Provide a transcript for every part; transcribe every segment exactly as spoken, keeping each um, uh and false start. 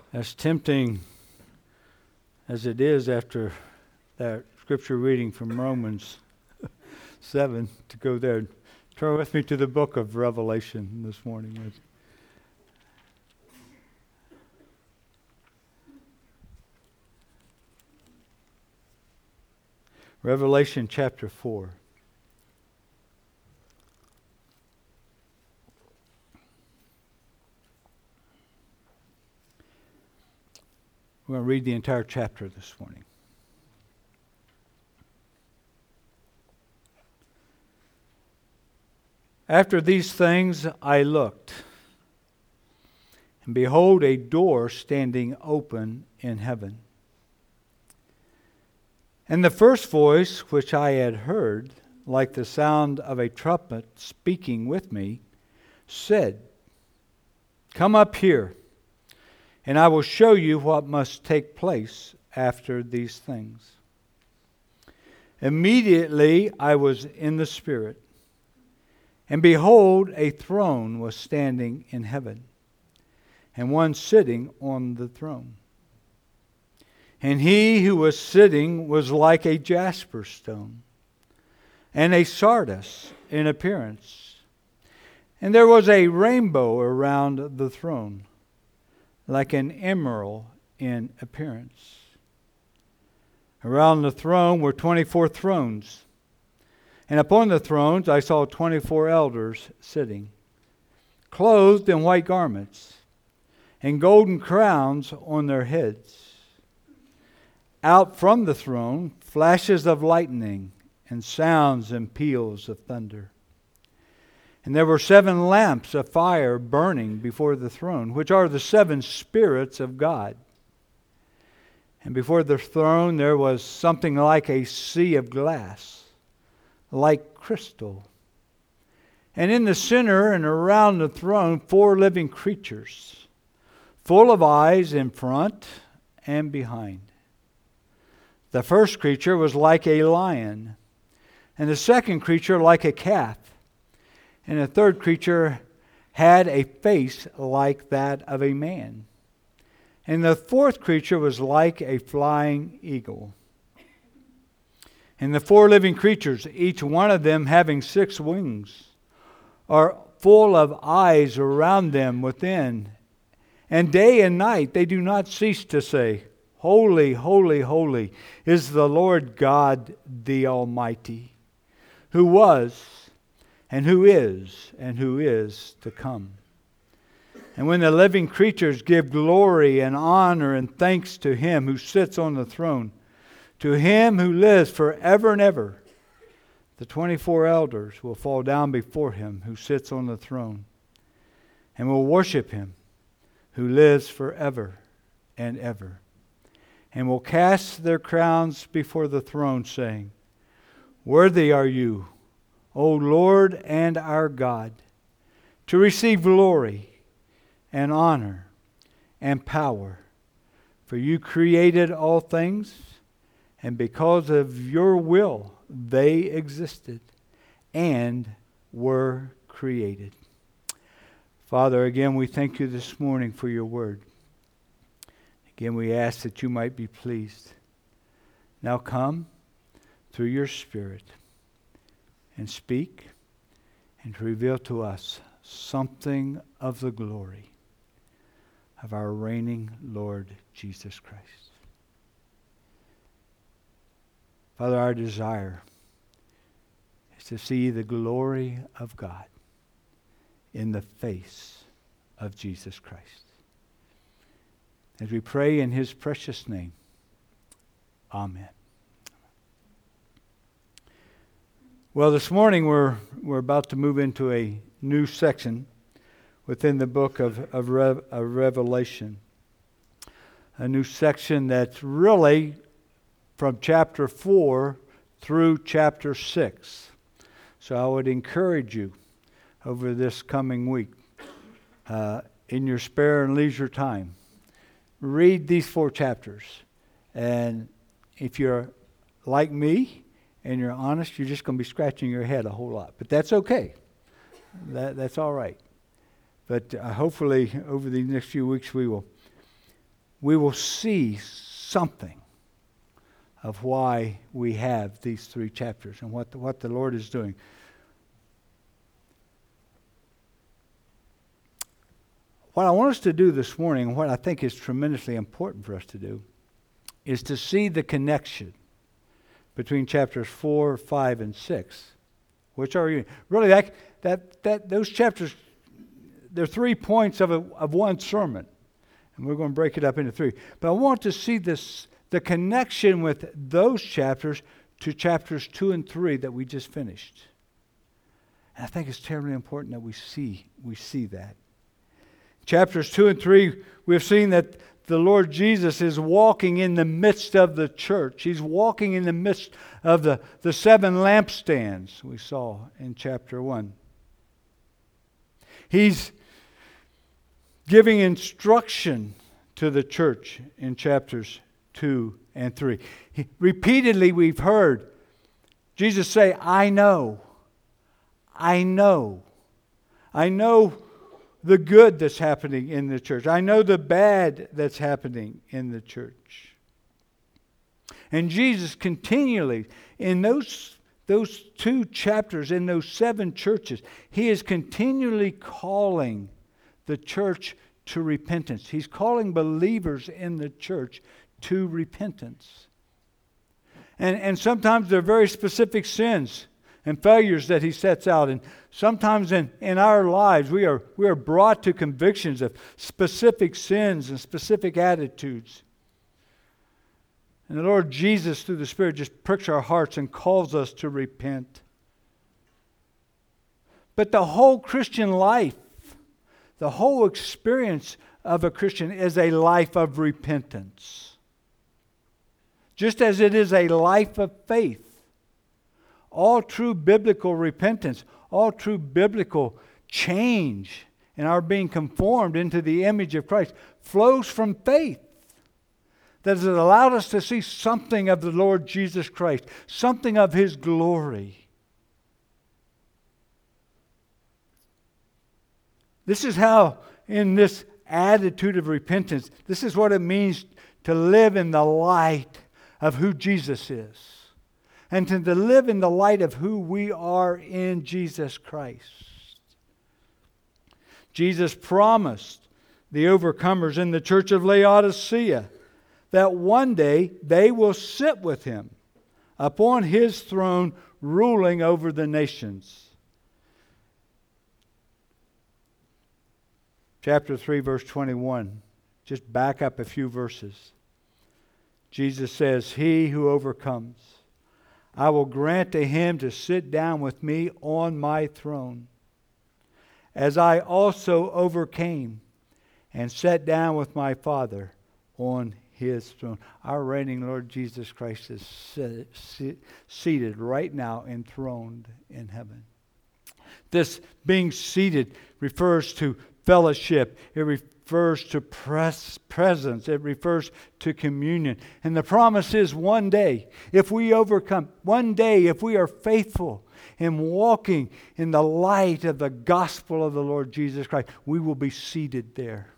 As tempting as it is after that scripture reading from Romans seven to go there, turn with me to the book of Revelation this morning. Revelation chapter four. We're going to read the entire chapter this morning. After these things I looked, and behold, a door standing open in heaven. And the first voice which I had heard, like the sound of a trumpet speaking with me, said, "Come up here, and I will show you what must take place after these things." Immediately I was in the Spirit, and behold, a throne was standing in heaven, and one sitting on the throne. And he who was sitting was like a jasper stone, and a sardis in appearance. And there was a rainbow around the throne, like an emerald in appearance. Around the throne were twenty-four thrones, and upon the thrones I saw twenty-four elders sitting, clothed in white garments, and golden crowns on their heads. Out from the throne, flashes of lightning, and sounds and peals of thunder. And there were seven lamps of fire burning before the throne, which are the seven spirits of God. And before the throne there was something like a sea of glass, like crystal. And in the center and around the throne, four living creatures, full of eyes in front and behind. The first creature was like a lion, and the second creature like a calf, and the third creature had a face like that of a man, and the fourth creature was like a flying eagle. And the four living creatures, each one of them having six wings, are full of eyes around them within, and day and night they do not cease to say, "Holy, holy, holy is the Lord God the Almighty, who was, and who is, and who is to come." And when the living creatures give glory and honor and thanks to Him who sits on the throne, to Him who lives forever and ever, the twenty-four elders will fall down before Him who sits on the throne, and will worship Him who lives forever and ever, and will cast their crowns before the throne, saying, "Worthy are you, O Lord and our God, to receive glory and honor and power. For you created all things, and because of your will they existed and were created." Father, again we thank you this morning for your word. Again, we ask that you might be pleased. Now come through your Spirit and speak and to reveal to us something of the glory of our reigning Lord Jesus Christ. Father, our desire is to see the glory of God in the face of Jesus Christ. As we pray in His precious name, amen. Well, this morning we're we're about to move into a new section within the book of, of, Rev, of Revelation. A new section that's really from chapter four through chapter six. So I would encourage you over this coming week, uh, in your spare and leisure time, read these four chapters. And if you're like me and you're honest, you're just going to be scratching your head a whole lot. But that's okay. That, that's all right. But uh, hopefully over the next few weeks we will we will see something of why we have these three chapters and what the, what the Lord is doing. What I want us to do this morning, and what I think is tremendously important for us to do, is to see the connection between chapters four, five, and six, which are really that that that those chapters. They're three points of a, of one sermon, and we're going to break it up into three. But I want to see this the connection with those chapters to chapters two and three that we just finished. And I think it's terribly important that we see we see that. Chapters two and three, we've seen that the Lord Jesus is walking in the midst of the church. He's walking in the midst of the, the seven lampstands we saw in chapter one. He's giving instruction to the church in chapters two and three. He, repeatedly we've heard Jesus say, I know, I know, I know the good that's happening in the church. I know the bad that's happening in the church. And Jesus continually, in those, those two chapters, in those seven churches, He is continually calling the church to repentance. He's calling believers in the church to repentance. And, and sometimes they're very specific sins and failures that He sets out. And sometimes in, in our lives we are, we are brought to convictions of specific sins and specific attitudes. And the Lord Jesus, through the Spirit, just pricks our hearts and calls us to repent. But the whole Christian life, the whole experience of a Christian is a life of repentance. Just as it is a life of faith. All true biblical repentance, all true biblical change in our being conformed into the image of Christ flows from faith that has allowed us to see something of the Lord Jesus Christ, something of His glory. This is how, in this attitude of repentance, this is what it means to live in the light of who Jesus is. And to live in the light of who we are in Jesus Christ. Jesus promised the overcomers in the church of Laodicea that one day they will sit with Him upon His throne, ruling over the nations. Chapter three, verse twenty-one. Just back up a few verses. Jesus says, He who overcomes, I will grant to him to sit down with me on my throne, as I also overcame and sat down with my Father on His throne. Our reigning Lord Jesus Christ is sit, sit, seated right now, enthroned in heaven. This being seated refers to fellowship. It refers to pres- presence. It refers to communion. And the promise is one day, if we overcome, one day, if we are faithful in walking in the light of the gospel of the Lord Jesus Christ, we will be seated there.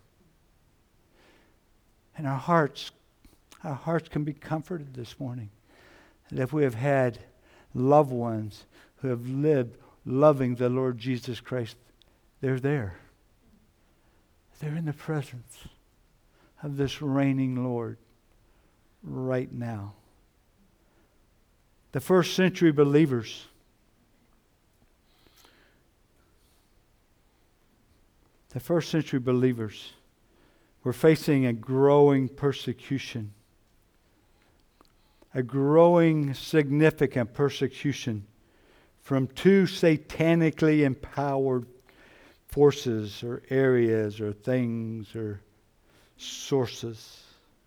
And our hearts, our hearts can be comforted this morning. And if we have had loved ones who have lived loving the Lord Jesus Christ, they're there. They're in the presence of this reigning Lord right now. The first century believers, the first century believers were facing a growing persecution, a growing significant persecution from two satanically empowered forces or areas or things or sources.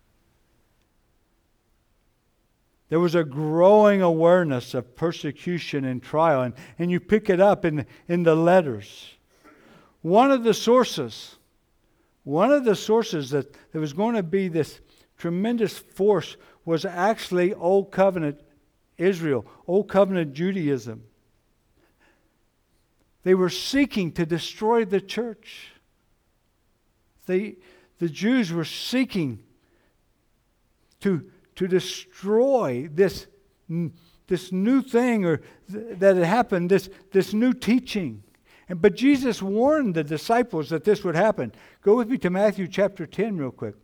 There was a growing awareness of persecution and trial, and, and you pick it up in, in the letters. One of the sources, one of the sources that there was going to be this tremendous force was actually Old Covenant Israel, Old Covenant Judaism. They were seeking to destroy the church. They, the Jews were seeking to, to destroy this, this new thing or th- that had happened, this, this new teaching. And, but Jesus warned the disciples that this would happen. Go with me to Matthew chapter ten real quick.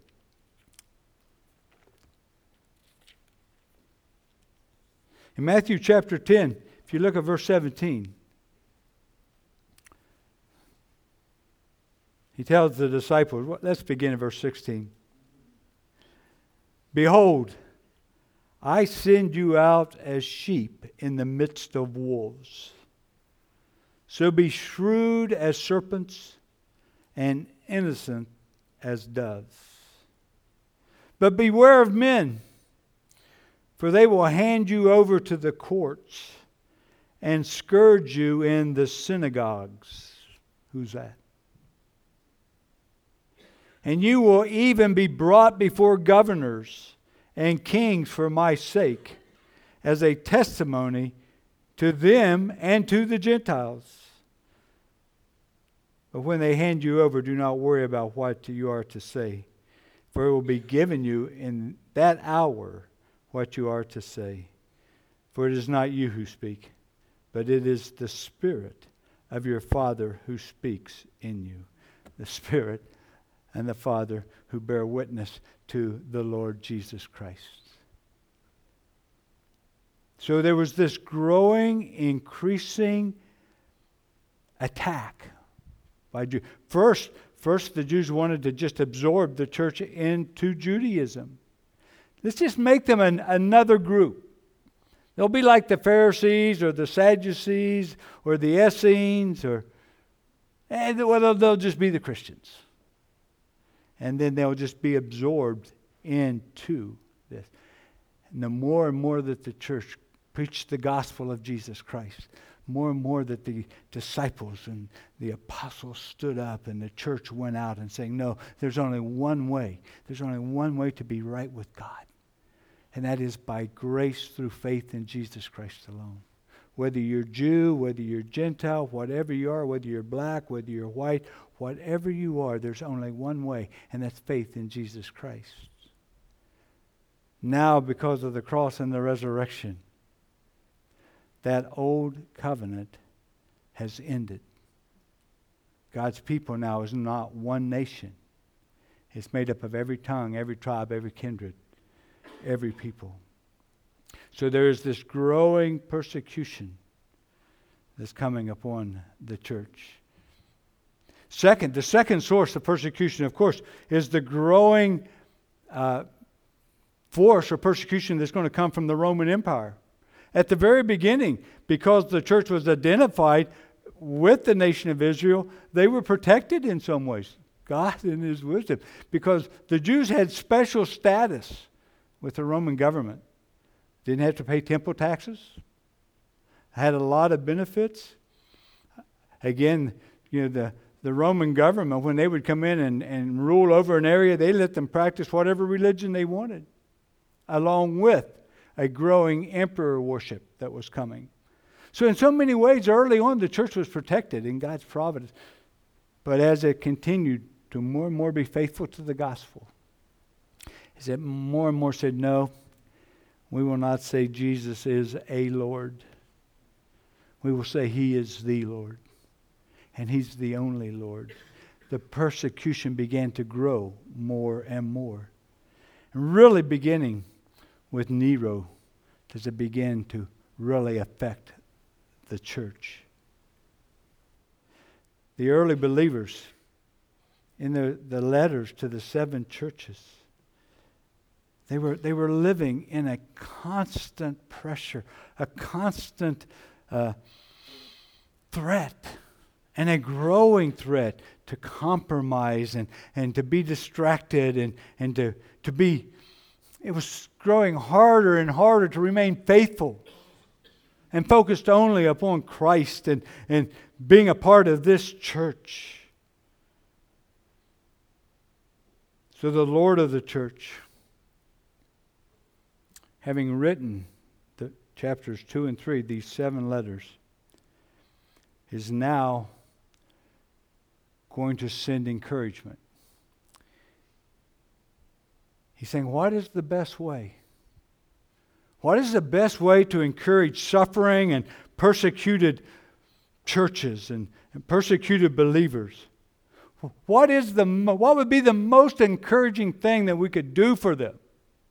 In Matthew chapter ten, if you look at verse seventeen, he tells the disciples, let's begin at verse sixteen. Behold, I send you out as sheep in the midst of wolves. So be shrewd as serpents and innocent as doves. But beware of men, for they will hand you over to the courts and scourge you in the synagogues. Who's that? And you will even be brought before governors and kings for my sake, as a testimony to them and to the Gentiles. But when they hand you over, do not worry about what you are to say, for it will be given you in that hour what you are to say. For it is not you who speak, but it is the Spirit of your Father who speaks in you. The Spirit and the Father who bear witness to the Lord Jesus Christ. So there was this growing, increasing attack by Jews. First, first the Jews wanted to just absorb the church into Judaism. Let's just make them an, another group. They'll be like the Pharisees or the Sadducees or the Essenes, or and well, they'll just be the Christians. And then they'll just be absorbed into this. And the more and more that the church preached the gospel of Jesus Christ, more and more that the disciples and the apostles stood up and the church went out and saying, no, there's only one way. There's only one way to be right with God. And that is by grace through faith in Jesus Christ alone. Whether you're Jew, whether you're Gentile, whatever you are, whether you're black, whether you're white, whatever you are, there's only one way, and that's faith in Jesus Christ. Now, because of the cross and the resurrection, that old covenant has ended. God's people now is not one nation. It's made up of every tongue, every tribe, every kindred, every people. So there is this growing persecution that's coming upon the church. Second, the second source of persecution, of course, is the growing uh, force or persecution that's going to come from the Roman Empire. At the very beginning, because the church was identified with the nation of Israel, they were protected in some ways. God in His wisdom. Because the Jews had special status with the Roman government. Didn't have to pay temple taxes. Had a lot of benefits. Again, you know, the, the Roman government, when they would come in and, and rule over an area, they let them practice whatever religion they wanted, along with a growing emperor worship that was coming. So in so many ways, early on, the church was protected in God's providence. But as it continued to more and more be faithful to the gospel, as it more and more said, no, we will not say Jesus is a Lord. We will say He is the Lord. And He's the only Lord. The persecution began to grow more and more. And really beginning with Nero, does it begin to really affect the church. The early believers, in the, the letters to the seven churches, they were, they were living in a constant pressure, a constant uh, threat, and a growing threat to compromise and, and to be distracted and, and to, to be, it was growing harder and harder to remain faithful and focused only upon Christ and, and being a part of this church. So the Lord of the church, having written the chapters two and three, these seven letters, is now going to send encouragement. He's saying, what is the best way? What is the best way to encourage suffering and persecuted churches and, and persecuted believers? What is the what would be the most encouraging thing that we could do for them?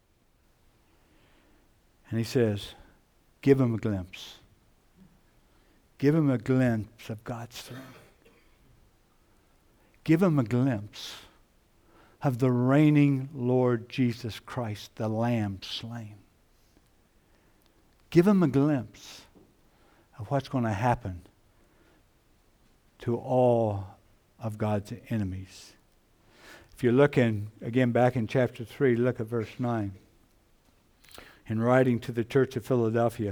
And he says, give them a glimpse. Give them a glimpse of God's throne. Give them a glimpse of the reigning Lord Jesus Christ, the Lamb slain. Give them a glimpse of what's going to happen to all of God's enemies. If you look in, again back in chapter three, look at verse nine. In writing to the church of Philadelphia.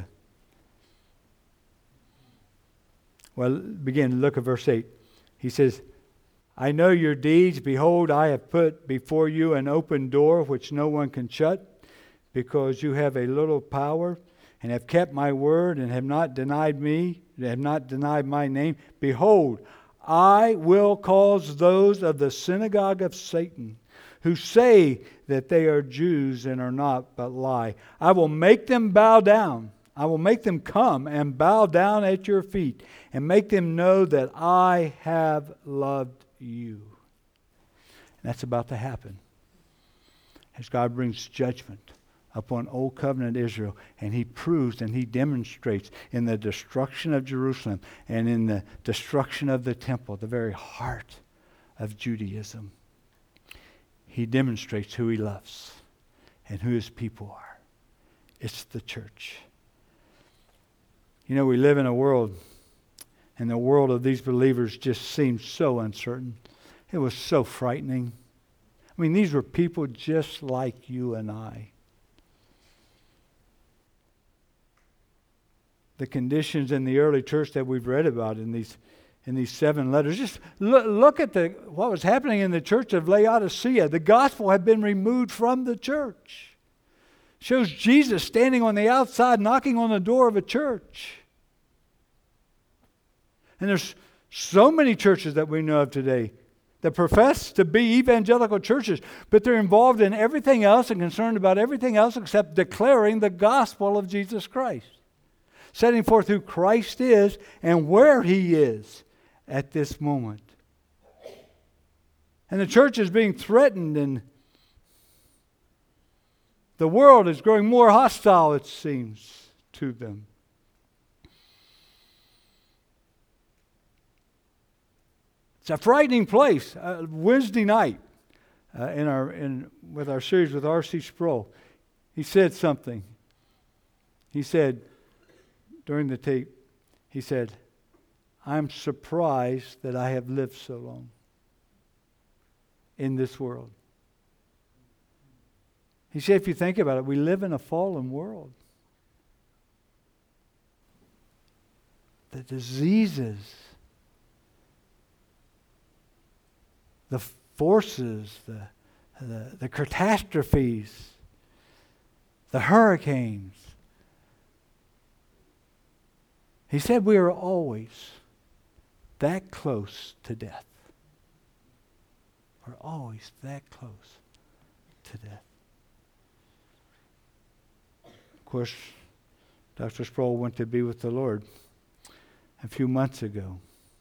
Well, begin, look at verse eight. He says, I know your deeds. Behold, I have put before you an open door which no one can shut, because you have a little power, and have kept my word, and have not denied me, and have not denied my name. Behold, I will cause those of the synagogue of Satan, who say that they are Jews and are not, but lie. I will make them bow down. I will make them come and bow down at your feet, and make them know that I have loved you. And that's about to happen as God brings judgment upon Old Covenant Israel, and He proves and He demonstrates in the destruction of Jerusalem and in the destruction of the temple, the very heart of Judaism. He demonstrates who He loves and who His people are. It's the church. You know, we live in a world, and the world of these believers just seems so uncertain. It was so frightening. I mean, these were people just like you and I. The conditions in the early church that we've read about in these in these seven letters. Just look, look at the what was happening in the church of Laodicea. The gospel had been removed from the church. Shows Jesus standing on the outside knocking on the door of a church. And there's so many churches that we know of today that profess to be evangelical churches, but they're involved in everything else and concerned about everything else except declaring the gospel of Jesus Christ. Setting forth who Christ is and where He is at this moment. And the church is being threatened, and the world is growing more hostile, it seems, to them. It's a frightening place. Uh, Wednesday night, uh, in our in with our series with R C Sproul, he said something. He said, during the tape, he said, I'm surprised that I have lived so long in this world. He said, if you think about it, we live in a fallen world. The diseases, the forces, the, the, the catastrophes, the hurricanes. He said we are always that close to death. We're always that close to death. Of course, Doctor Sproul went to be with the Lord a few months ago.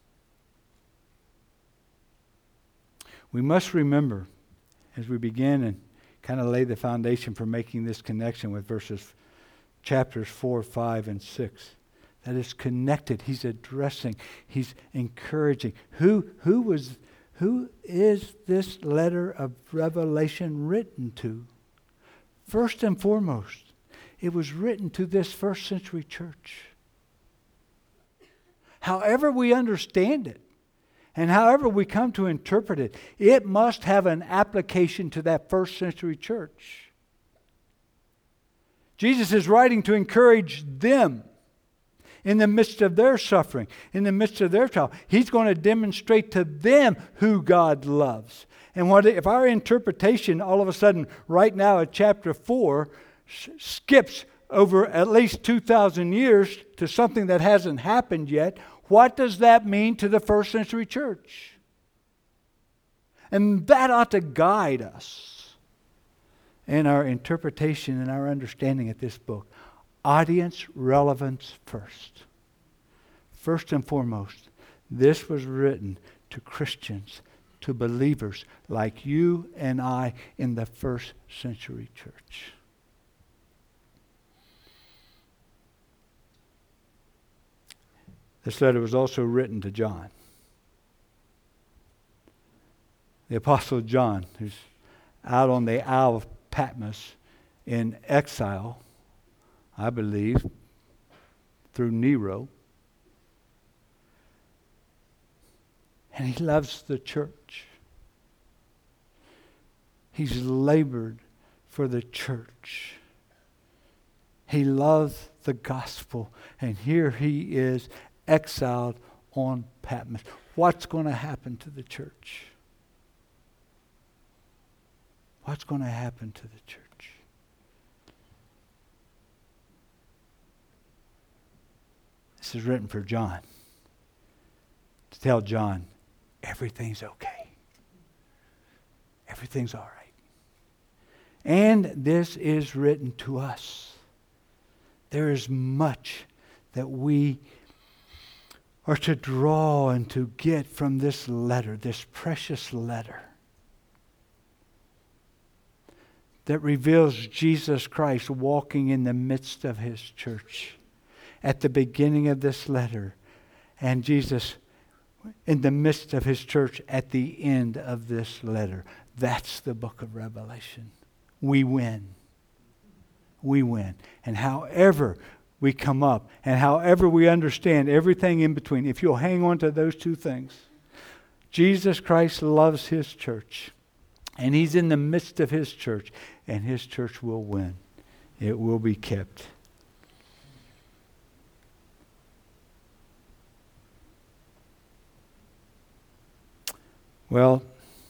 We must remember, as we begin and kind of lay the foundation for making this connection with verses, chapters four, five, and six, that is connected. He's addressing. He's encouraging. Who, who was, who is this letter of Revelation written to? First and foremost, it was written to this first century church. However we understand it, and however we come to interpret it, it must have an application to that first century church. Jesus is writing to encourage them in the midst of their suffering, in the midst of their trial. He's going to demonstrate to them who God loves. And what if our interpretation all of a sudden right now at chapter four s- skips over at least two thousand years to something that hasn't happened yet, what does that mean to the first century church? And that ought to guide us in our interpretation and our understanding of this book. Audience relevance first. First and foremost, this was written to Christians, to believers like you and I in the first century church. This letter was also written to John. The Apostle John, who's out on the Isle of Patmos in exile, I believe, through Nero. And he loves the church. He's labored for the church. He loves the gospel. And here he is, exiled on Patmos. What's going to happen to the church? What's going to happen to the church? This is written for John. To tell John, everything's okay. Everything's all right. And this is written to us. There is much that we are to draw and to get from this letter, this precious letter, that reveals Jesus Christ walking in the midst of His church at the beginning of this letter, and Jesus in the midst of His church at the end of this letter. That's the book of Revelation. We win. We win. And however we come up, and however we understand everything in between, if you'll hang on to those two things, Jesus Christ loves His church, and He's in the midst of His church, and His church will win. It will be kept. Well,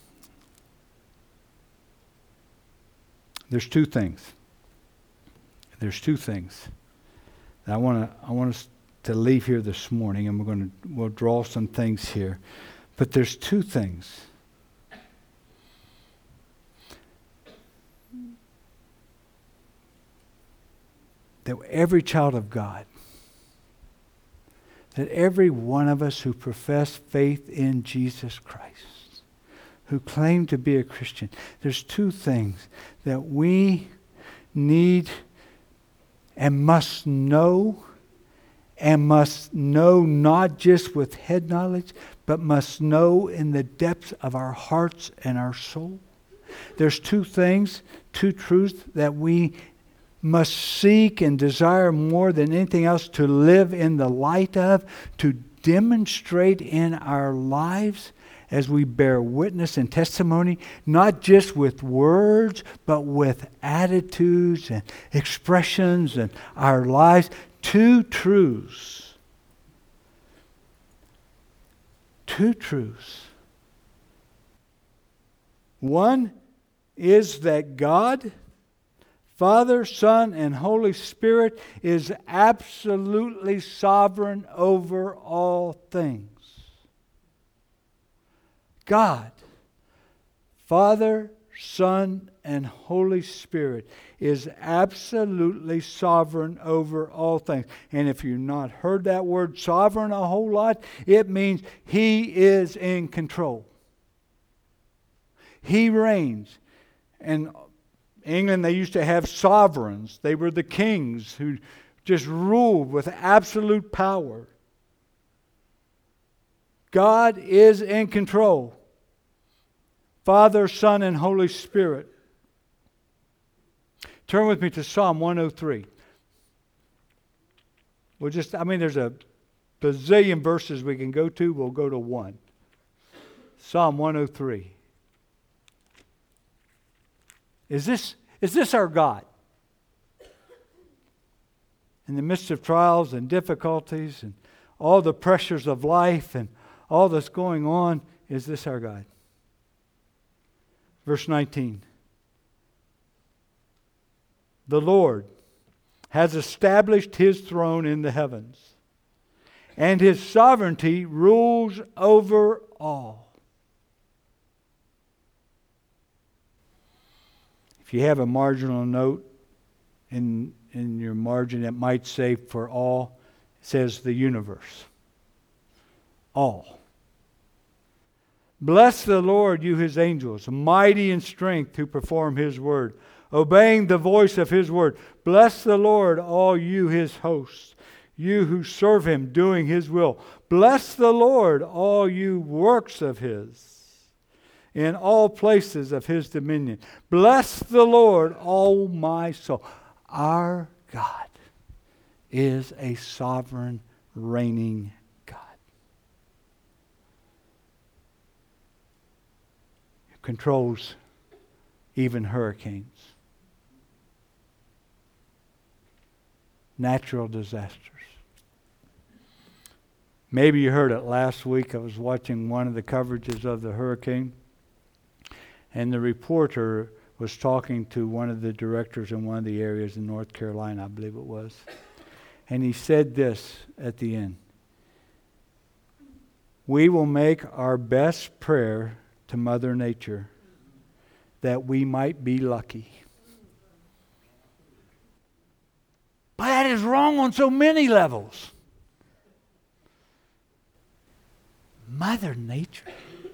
there's two things. There's two things that I want to I want us to leave here this morning, and we're going to we'll draw some things here. But there's two things that every child of God, that every one of us who profess faith in Jesus Christ, who claim to be a Christian, there's two things that we need and must know, and must know not just with head knowledge, but must know in the depths of our hearts and our soul. There's two things, two truths that we must seek and desire more than anything else to live in the light of, to demonstrate in our lives as we bear witness and testimony, not just with words, but with attitudes and expressions and our lives. Two truths. Two truths. One is that God, Father, Son, and Holy Spirit is absolutely sovereign over all things. God, Father, Son, and Holy Spirit is absolutely sovereign over all things. And if you've not heard that word sovereign a whole lot, it means He is in control. He reigns. And England, they used to have sovereigns. They were the kings who just ruled with absolute power. God is in control. Father, Son, and Holy Spirit. Turn with me to Psalm one oh three. We'll just, I mean, there's a bazillion verses we can go to. We'll go to one. Psalm one oh three. Is this, is this our God? In the midst of trials and difficulties and all the pressures of life and all that's going on, is this our God? Verse nineteen. The Lord has established His throne in the heavens, and His sovereignty rules over all. If you have a marginal note in, in your margin, it might say for all, it says the universe. All. Bless the Lord, you his angels, mighty in strength who perform his word, obeying the voice of his word. Bless the Lord, all you his hosts, you who serve him, doing his will. Bless the Lord, all you works of his, in all places of his dominion. Bless the Lord, all my soul. Our God is a sovereign, reigning God. He controls even hurricanes, natural disasters. Maybe you heard it last week. I was watching one of the coverages of the hurricane, and the reporter was talking to one of the directors in one of the areas in North Carolina, I believe it was. And he said this at the end: we will make our best prayer to Mother Nature that we might be lucky. But that is wrong on so many levels. Mother Nature.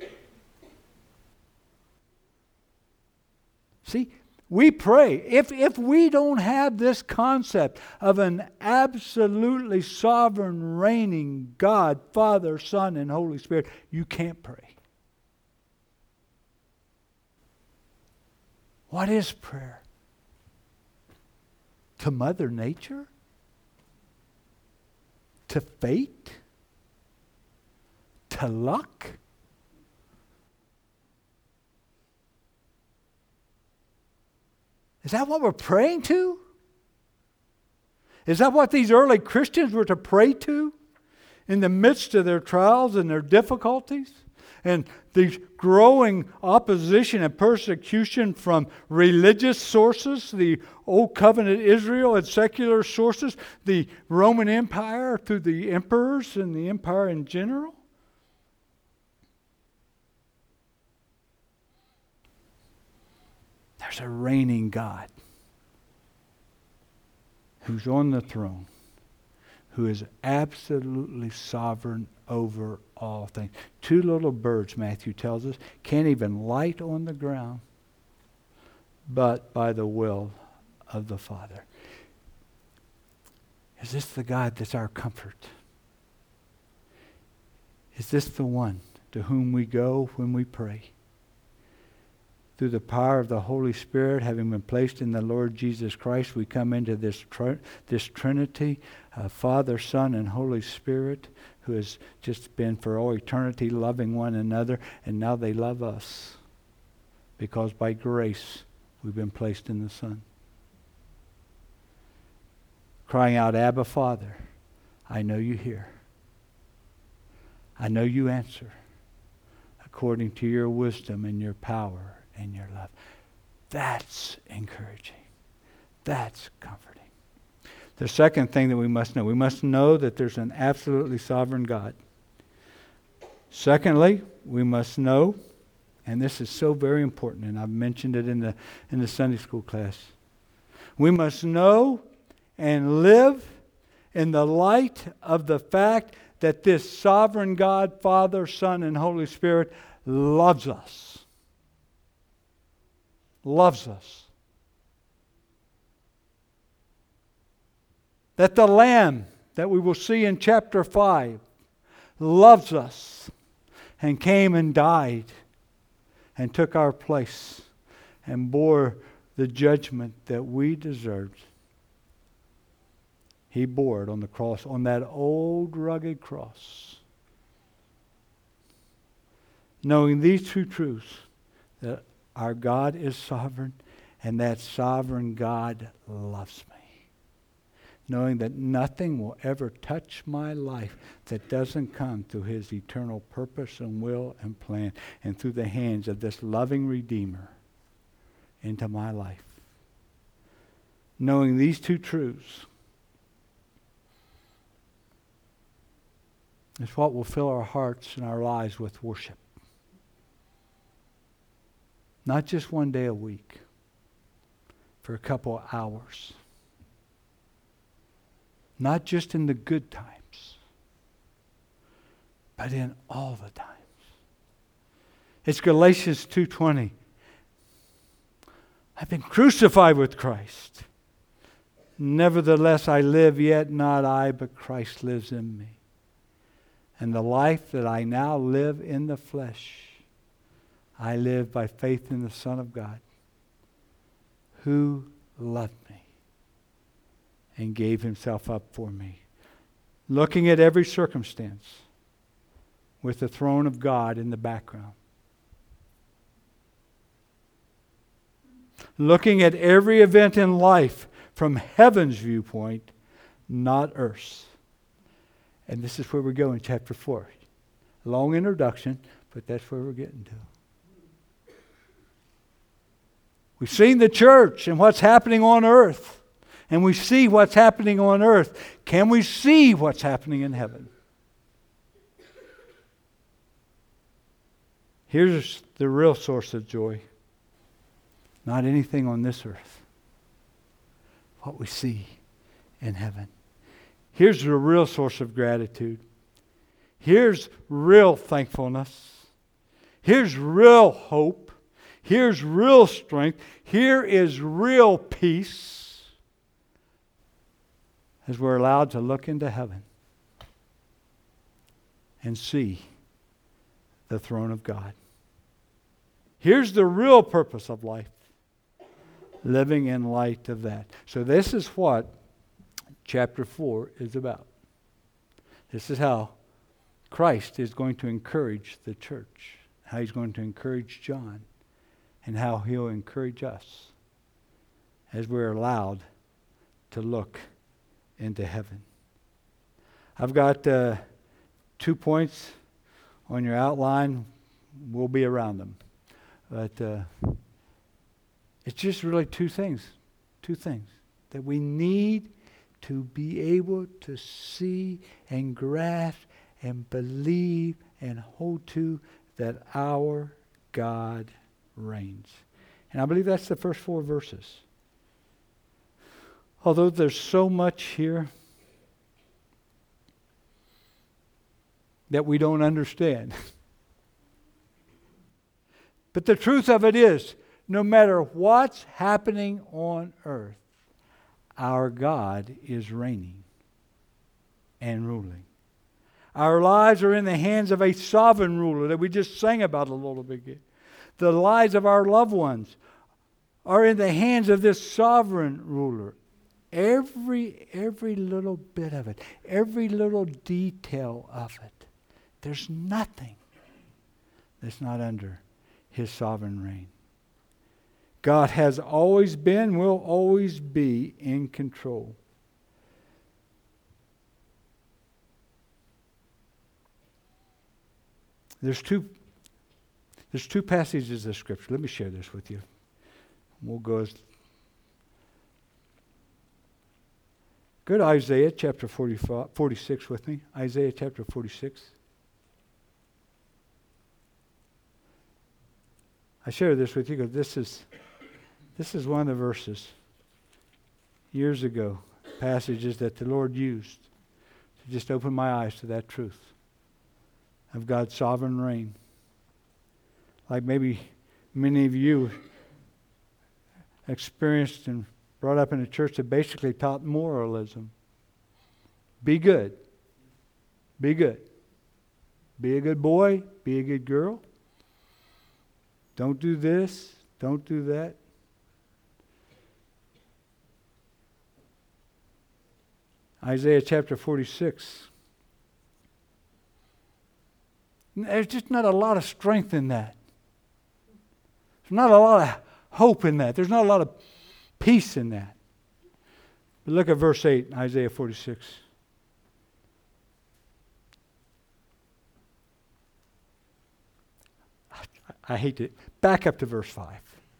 See, we pray. If, if we don't have this concept of an absolutely sovereign, reigning God, Father, Son, and Holy Spirit, you can't pray. What is prayer? To Mother Nature? To fate? To luck? Is that what we're praying to? Is that what these early Christians were to pray to in the midst of their trials and their difficulties? And the growing opposition and persecution from religious sources, the Old Covenant Israel and secular sources, the Roman Empire through the emperors and the empire in general? There's a reigning God who's on the throne, who is absolutely sovereign over all things. Two little birds, Matthew tells us, can't even light on the ground, but by the will of the Father. Is this the God that's our comfort? Is this the one to whom we go when we pray? Through the power of the Holy Spirit, having been placed in the Lord Jesus Christ, we come into this tr- this Trinity, uh, Father, Son, and Holy Spirit, who has just been for all eternity loving one another, and now they love us because by grace we've been placed in the Son. Crying out, Abba, Father, I know you hear. I know you answer according to your wisdom and your power and your love. That's encouraging. That's comforting. The second thing that we must know, we must know that there's an absolutely sovereign God. Secondly, we must know, and this is so very important, and I've mentioned it in the in the Sunday school class. We must know and live in the light of the fact that this sovereign God, Father, Son, and Holy Spirit loves us. Loves us. That the Lamb that we will see in chapter five loves us and came and died and took our place and bore the judgment that we deserved. He bore it on the cross, on that old rugged cross. Knowing these two truths, that our God is sovereign, and that sovereign God loves me. Knowing that nothing will ever touch my life that doesn't come through His eternal purpose and will and plan, and through the hands of this loving Redeemer into my life. Knowing these two truths is what will fill our hearts and our lives with worship. Not just one day a week, for a couple of hours. Not just in the good times, but in all the times. It's Galatians two twenty. I've been crucified with Christ. Nevertheless, I live, yet not I, but Christ lives in me. And the life that I now live in the flesh, I live by faith in the Son of God, who loved me and gave himself up for me. Looking at every circumstance with the throne of God in the background. Looking at every event in life from heaven's viewpoint, not earth's. And this is where we go in chapter four. Long introduction, but that's where we're getting to. We've seen the church and what's happening on earth. And we see what's happening on earth. Can we see what's happening in heaven? Here's the real source of joy. Not anything on this earth. What we see in heaven. Here's the real source of gratitude. Here's real thankfulness. Here's real hope. Here's real strength. Here is real peace. As we're allowed to look into heaven and see the throne of God. Here's the real purpose of life. Living in light of that. So this is what chapter four is about. This is how Christ is going to encourage the church. How he's going to encourage John. And how he'll encourage us as we're allowed to look into heaven. I've got uh, two points on your outline. We'll be around them. But uh, it's just really two things. Two things. That we need to be able to see and grasp and believe and hold to that our God reigns. And I believe that's the first four verses. Although there's so much here that we don't understand. But the truth of it is, no matter what's happening on earth, our God is reigning and ruling. Our lives are in the hands of a sovereign ruler that we just sang about a little bit ago. The lives of our loved ones are in the hands of this sovereign ruler. Every, every little bit of it, every little detail of it, there's nothing that's not under his sovereign reign. God has always been, will always be in control. There's two, there's two passages of Scripture. Let me share this with you. We'll go as Go to Isaiah chapter forty-five, forty-six with me. Isaiah chapter forty-six. I share this with you because this is, this is one of the verses years ago, passages that the Lord used to just open my eyes to that truth of God's sovereign reign. Like maybe many of you experienced and brought up in a church that basically taught moralism. Be good. Be good. Be a good boy. Be a good girl. Don't do this. Don't do that. Isaiah chapter forty-six. There's just not a lot of strength in that. There's not a lot of hope in that. There's not a lot of peace in that. But look at verse eight, Isaiah forty-six. I, I hate it. Back up to verse five.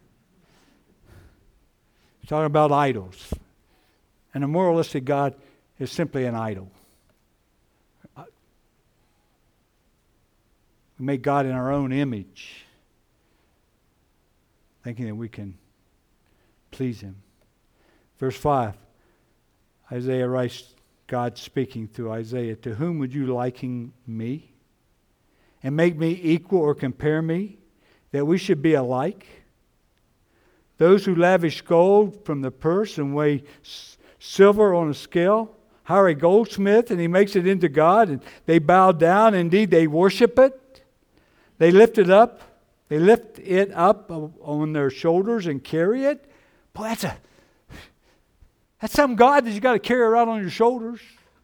It's talking about idols. And a moralistic God is simply an idol. We make God in our own image, thinking that we can please Him. Verse five, Isaiah writes, God speaking through Isaiah, to whom would you liken me? And make me equal or compare me, that we should be alike? Those who lavish gold from the purse and weigh s- silver on a scale, hire a goldsmith and he makes it into God, and they bow down, indeed they worship it. They lift it up, they lift it up on their shoulders and carry it. Boy, that's a that's some God that you got to carry around on your shoulders.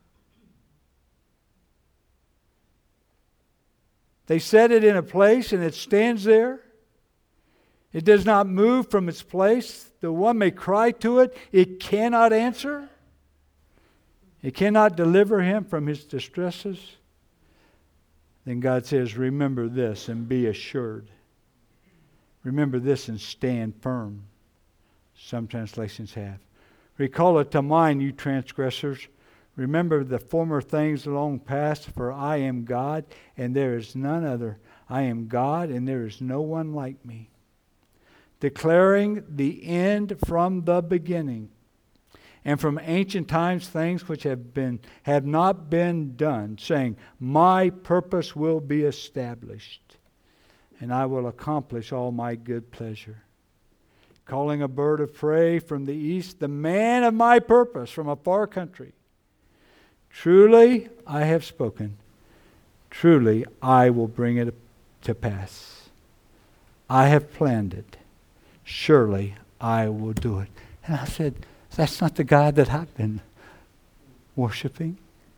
They set it in a place and it stands there. It does not move from its place. The one may cry to it. It cannot answer. It cannot deliver him from his distresses. Then God says, remember this and be assured. Remember this and stand firm. Some translations have. Recall it to mind, you transgressors. Remember the former things long past, for I am God, and there is none other. I am God, and there is no one like me. Declaring the end from the beginning, and from ancient times things which have been have not been done, saying, my purpose will be established, and I will accomplish all my good pleasure. Calling a bird of prey from the east, the man of my purpose from a far country. Truly I have spoken. Truly I will bring it to pass. I have planned it. Surely I will do it. And I said, that's not the God that I've been worshiping.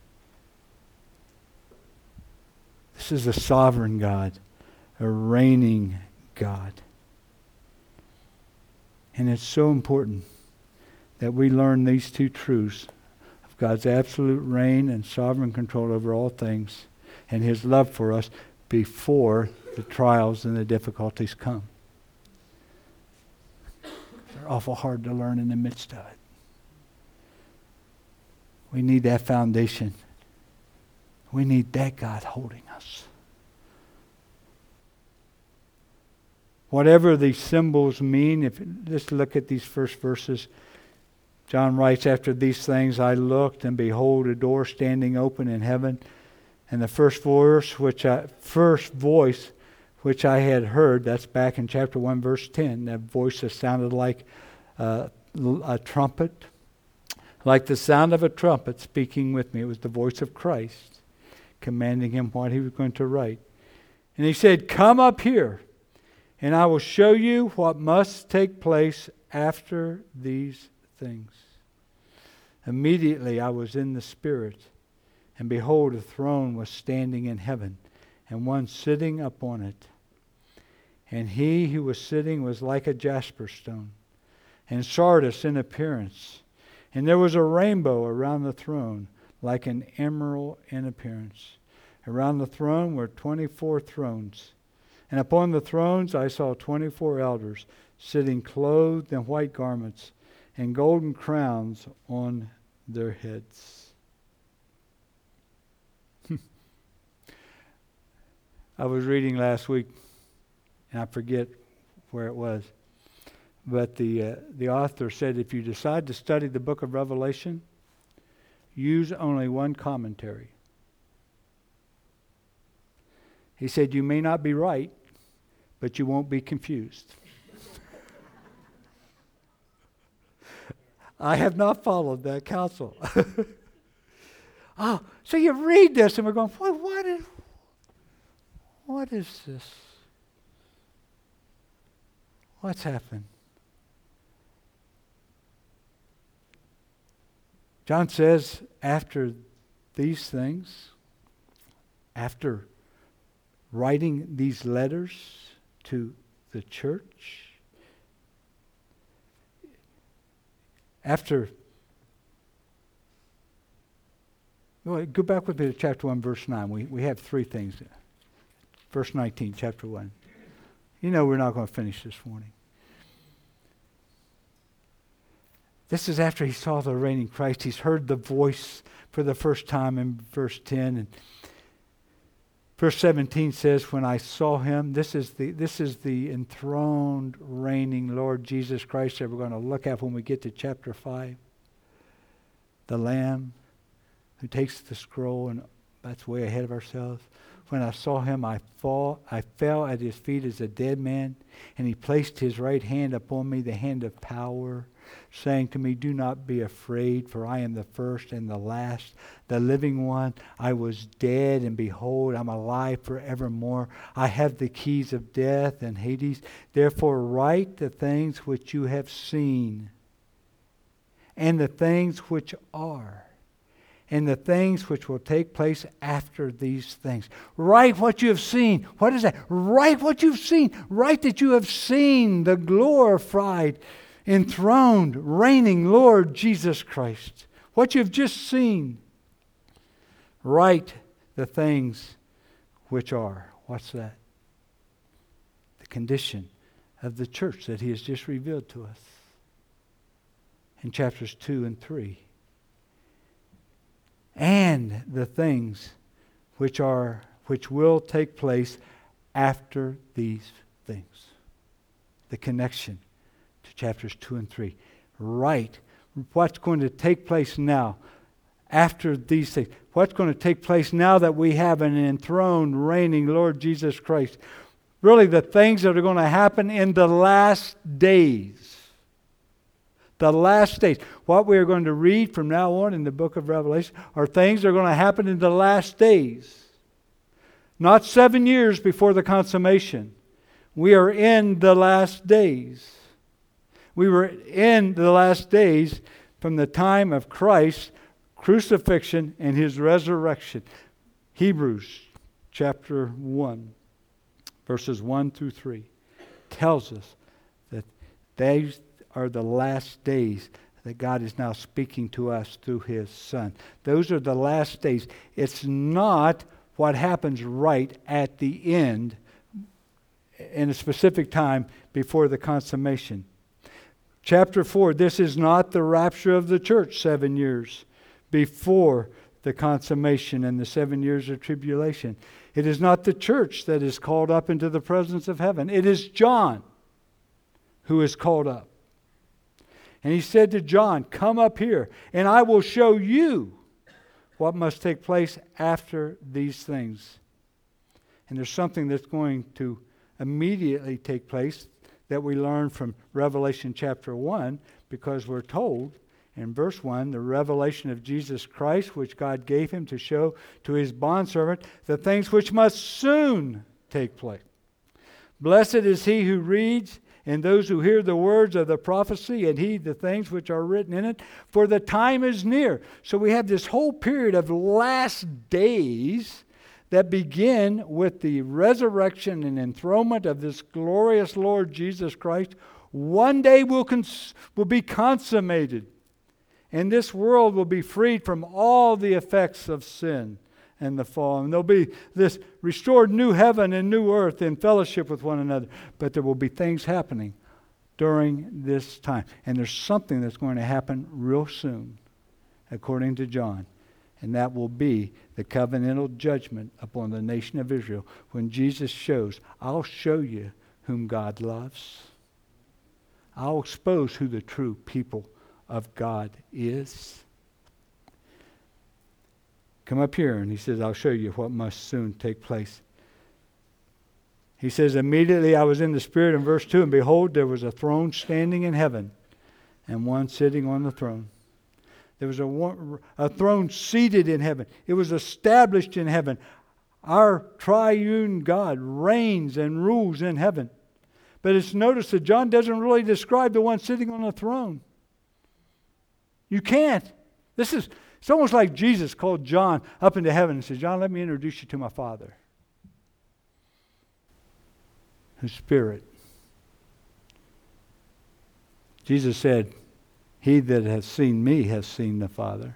This is a sovereign God, a reigning God. And it's so important that we learn these two truths of God's absolute reign and sovereign control over all things, and His love for us before the trials and the difficulties come. They're awful hard to learn in the midst of it. We need that foundation. We need that God holding us. Whatever these symbols mean, if just look at these first verses. John writes, after these things I looked, and behold, a door standing open in heaven. And the first voice which I first voice which I had heard, that's back in chapter one, verse ten. That voice that sounded like uh, a trumpet, like the sound of a trumpet speaking with me. It was the voice of Christ, commanding him what he was going to write. And he said, come up here, and I will show you what must take place after these things. Immediately I was in the Spirit, and behold, a throne was standing in heaven, and one sitting upon it. And he who was sitting was like a jasper stone, and sardis in appearance. And there was a rainbow around the throne, like an emerald in appearance. Around the throne were twenty-four thrones. And upon the thrones I saw twenty-four elders, sitting clothed in white garments, and golden crowns on their heads. I was reading last week, and I forget where it was, but the uh, the author said if you decide to study the book of Revelation, use only one commentary. He said you may not be right, but you won't be confused. I have not followed that counsel. Oh, so you read this and we're going, what, what is, what is this? What's happened? John says, after these things, after writing these letters to the church, after, well, go back with me to chapter one, verse nine. We, we have three things there. Verse nineteen, chapter one. You know we're not going to finish this morning. This is after he saw the reigning Christ. He's heard the voice for the first time in verse ten. And Verse seventeen says, when I saw him, this is the this is the enthroned, reigning Lord Jesus Christ that we're going to look at when we get to chapter five. The Lamb who takes the scroll, and that's way ahead of ourselves. When I saw him, I fall, I fell at his feet as a dead man, and he placed his right hand upon me, the hand of power, saying to me, do not be afraid, for I am the first and the last, the living one. I was dead, and behold, I'm alive forevermore. I have the keys of death and Hades. Therefore write the things which you have seen, and the things which are, and the things which will take place after these things. Write what you have seen. What is that? Write what you've seen. Write that you have seen the glorified, enthroned, reigning Lord Jesus Christ. What you've just seen. Write the things which are. What's that? The condition of the church that he has just revealed to us in chapters two and three. And the things which are which will take place after these things. The connection to chapters two and three. Right. What's going to take place now after these things? What's going to take place now that we have an enthroned, reigning Lord Jesus Christ? Really, the things that are going to happen in the last days. The last days. What we are going to read from now on in the book of Revelation are things that are going to happen in the last days. Not seven years before the consummation. We are in the last days. We were in the last days from the time of Christ's crucifixion and his resurrection. Hebrews chapter one, verses one through three, tells us that they are the last days that God is now speaking to us through his Son. Those are the last days. It's not what happens right at the end in a specific time before the consummation. Chapter four, this is not the rapture of the church seven years before the consummation and the seven years of tribulation. It is not the church that is called up into the presence of heaven. It is John who is called up. And he said to John, come up here, and I will show you what must take place after these things. And there's something that's going to immediately take place that we learn from Revelation chapter one, because we're told in verse one, the revelation of Jesus Christ, which God gave him to show to his bondservant the things which must soon take place. Blessed is he who reads, and those who hear the words of the prophecy and heed the things which are written in it, for the time is near. So we have this whole period of last days that begin with the resurrection and enthronement of this glorious Lord Jesus Christ. One day will, cons- will be consummated, and this world will be freed from all the effects of sin and the fall. And there'll be this restored new heaven and new earth in fellowship with one another. But there will be things happening during this time. And there's something that's going to happen real soon, according to John. And that will be the covenantal judgment upon the nation of Israel, when Jesus shows, I'll show you whom God loves. I'll expose who the true people of God is. Come up here, and he says, I'll show you what must soon take place. He says, immediately I was in the Spirit in verse two, and behold, there was a throne standing in heaven, and one sitting on the throne. There was a, one, a throne seated in heaven. It was established in heaven. Our triune God reigns and rules in heaven. But it's noticed that John doesn't really describe the one sitting on the throne. You can't. This is... It's almost like Jesus called John up into heaven and said, John, let me introduce you to my Father, who's Spirit. Jesus said, he that has seen me has seen the Father.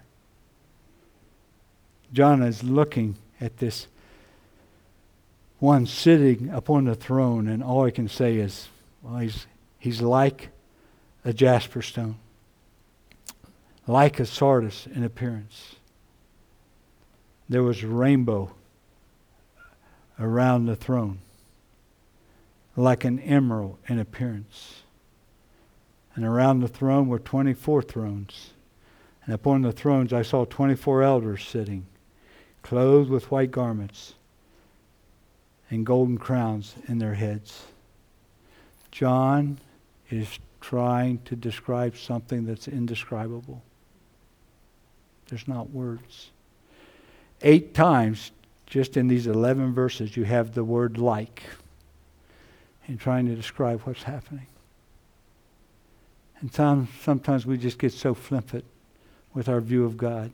John is looking at this one sitting upon the throne, and all he can say is, well, he's, he's like a jasper stone. Like a sardis in appearance. There was a rainbow around the throne, like an emerald in appearance. And around the throne were twenty-four thrones. And upon the thrones I saw twenty-four elders sitting, clothed with white garments, and golden crowns in their heads. John is trying to describe something that's indescribable. There's not words. Eight times, just in these eleven verses, you have the word like in trying to describe what's happening. And some, sometimes we just get so flippant with our view of God.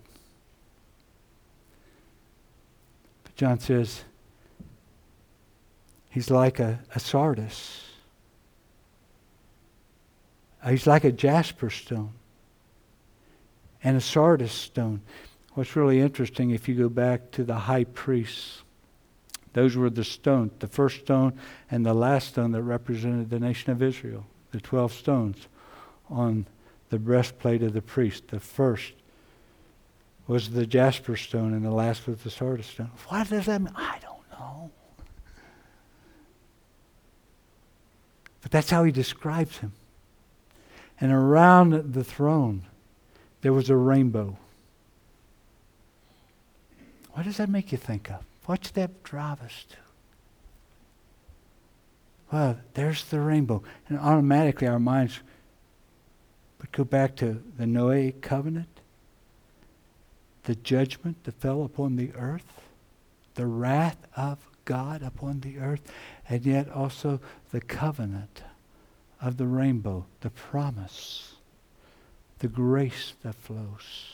But John says, he's like a, a sardis. He's like a jasper stone and a sardis stone. What's really interesting, if you go back to the high priests, those were the stones, the first stone and the last stone that represented the nation of Israel, the twelve stones on the breastplate of the priest. The first was the jasper stone and the last was the sardis stone. What does that mean? I don't know. But that's how he describes him. And around the throne, there was a rainbow. What does that make you think of? What's that drive us to? Well, there's the rainbow. And automatically our minds would go back to the Noahic covenant, the judgment that fell upon the earth, the wrath of God upon the earth, and yet also the covenant of the rainbow, the promise, the grace that flows.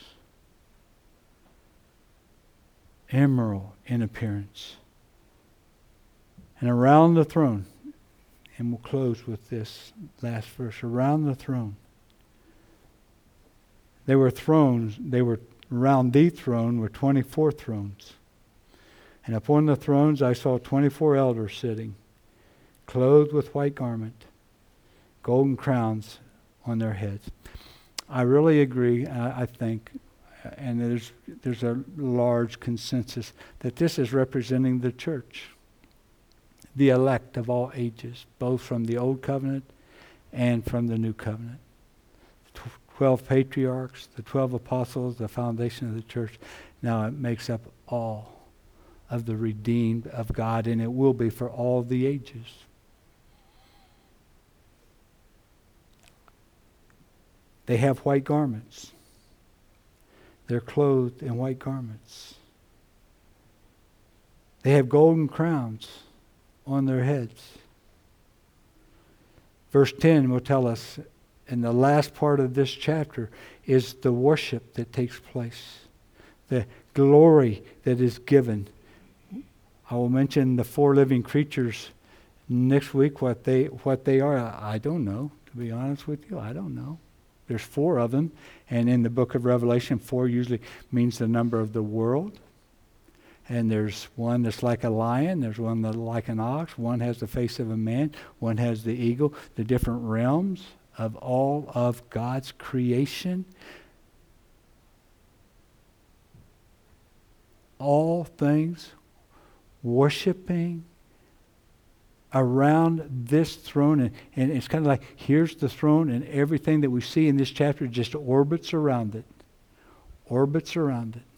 Emerald in appearance. And around the throne, and we'll close with this last verse, around the throne, there were thrones, they were around the throne were twenty-four thrones. And upon the thrones I saw twenty-four elders sitting, clothed with white garment, golden crowns on their heads. I really agree, I, I think, and there's there's a large consensus that this is representing the church, the elect of all ages, both from the old covenant and from the new covenant. The twelve patriarchs, the twelve apostles, the foundation of the church. Now it makes up all of the redeemed of God, and it will be for all the ages. They have white garments. They're clothed in white garments. They have golden crowns on their heads. Verse ten will tell us, in the last part of this chapter, is the worship that takes place, the glory that is given. I will mention the four living creatures next week, what they what they are. I don't know, to be honest with you. I don't know. There's four of them, and in the book of Revelation, four usually means the number of the world. And there's one that's like a lion, there's one that's like an ox, one has the face of a man, one has the eagle, the different realms of all of God's creation. All things worshiping around this throne, and, and it's kind of like, here's the throne, and everything that we see in this chapter just orbits around it. Orbits around it.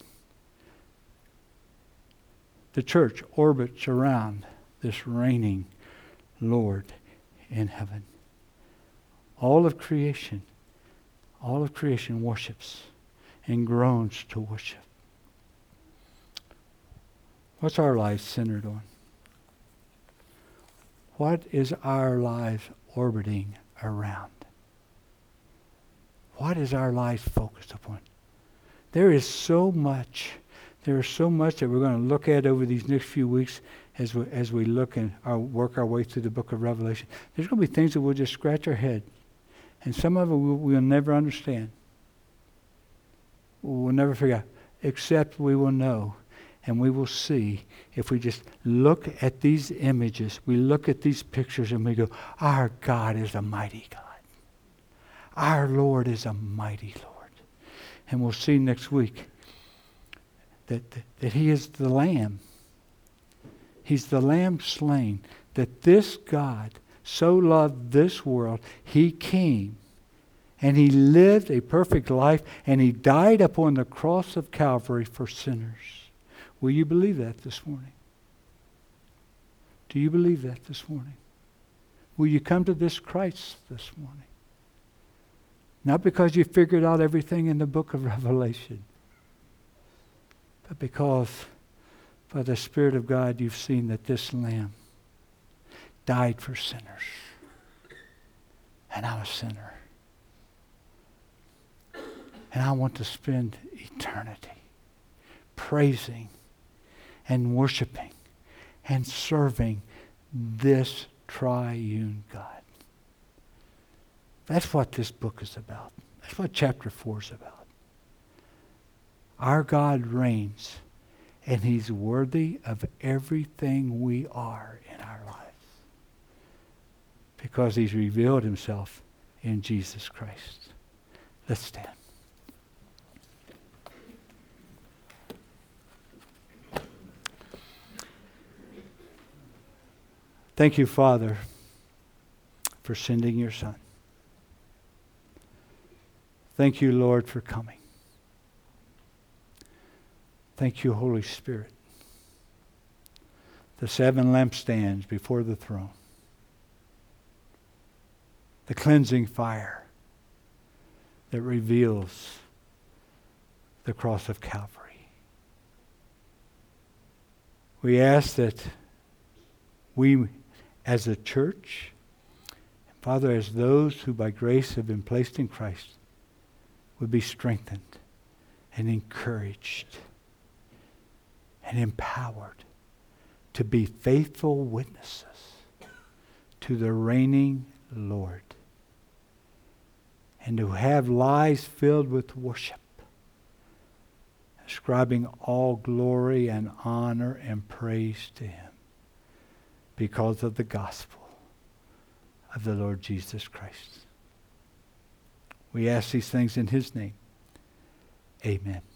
The church orbits around this reigning Lord in heaven. All of creation, all of creation worships and groans to worship. What's our life centered on? What is our life orbiting around? What is our life focused upon? There is so much, there is so much that we're going to look at over these next few weeks as we, as we look and our, work our way through the book of Revelation. There's going to be things that we'll just scratch our head. And some of it we'll, we'll never understand. We'll never figure out, except we will know. And we will see, if we just look at these images, we look at these pictures and we go, our God is a mighty God. Our Lord is a mighty Lord. And we'll see next week that, that, that He is the Lamb. He's the Lamb slain, that this God so loved this world, He came and He lived a perfect life and He died upon the cross of Calvary for sinners. Will you believe that this morning? Do you believe that this morning? Will you come to this Christ this morning? Not because you figured out everything in the book of Revelation, but because by the Spirit of God you've seen that this Lamb died for sinners. And I'm a sinner. And I want to spend eternity praising and worshiping and serving this triune God. That's what this book is about. That's what chapter four is about. Our God reigns, and He's worthy of everything we are in our lives because He's revealed Himself in Jesus Christ. Let's stand. Thank you, Father, for sending your Son. Thank you, Lord, for coming. Thank you, Holy Spirit. The seven lampstands before the throne. The cleansing fire that reveals the cross of Calvary. We ask that we, as a church, Father, as those who by grace have been placed in Christ, would be strengthened and encouraged and empowered to be faithful witnesses to the reigning Lord and to have lives filled with worship, ascribing all glory and honor and praise to Him because of the gospel of the Lord Jesus Christ. We ask these things in His name. Amen.